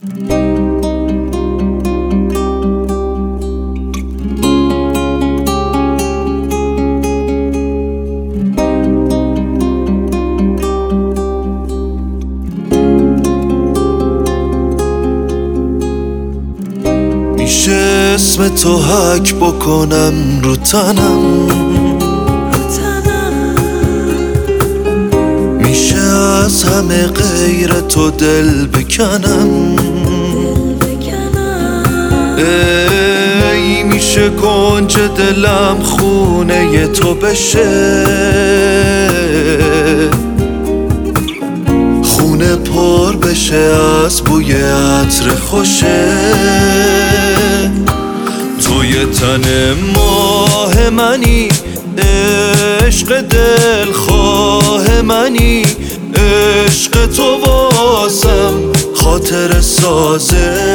میشه اسم تو حک بکنم رو تنم، میشه از همه غیر تو دل بکنم. ای میشه گنج دلم خونه تو بشه، خونه پر بشه از بوی عطر خوشه. تو یه تن ماه منی، عشق دلخواه منی، عشق تو واسم خاطر سازه.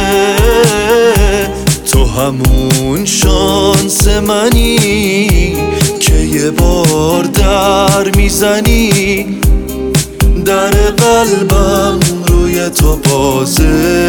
تو همون شانس منی که یه بار در میزنی، در قلبم روی تو بازه.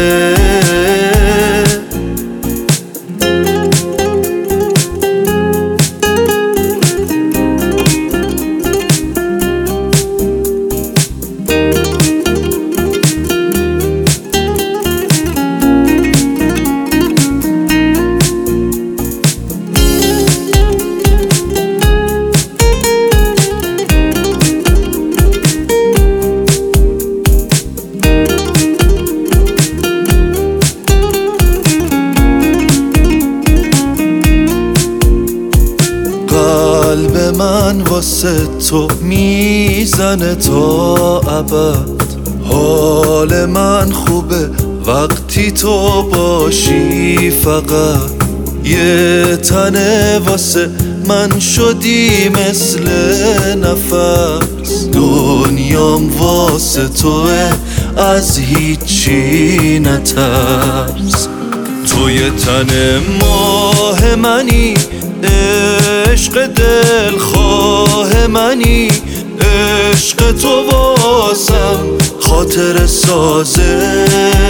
قلب من واسه تو میزنه تا ابد، حال من خوبه وقتی تو باشی. فقط یه تنه واسه من شدی مثل نفس، دنیام واسه توه از هیچی نترس. تو یه تن ماه منی، عشق دلخواه منی، عشق تو واسم خاطر سازه.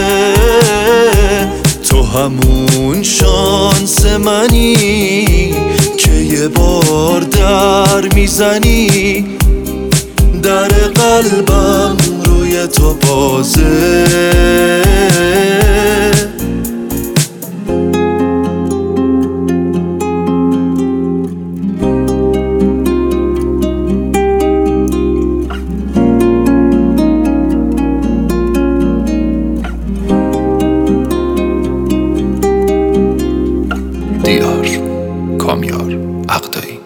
تو همون شانس منی که یه بار در میزنی، در قلبم روی تو بازه. دیار کامیار عقدایی.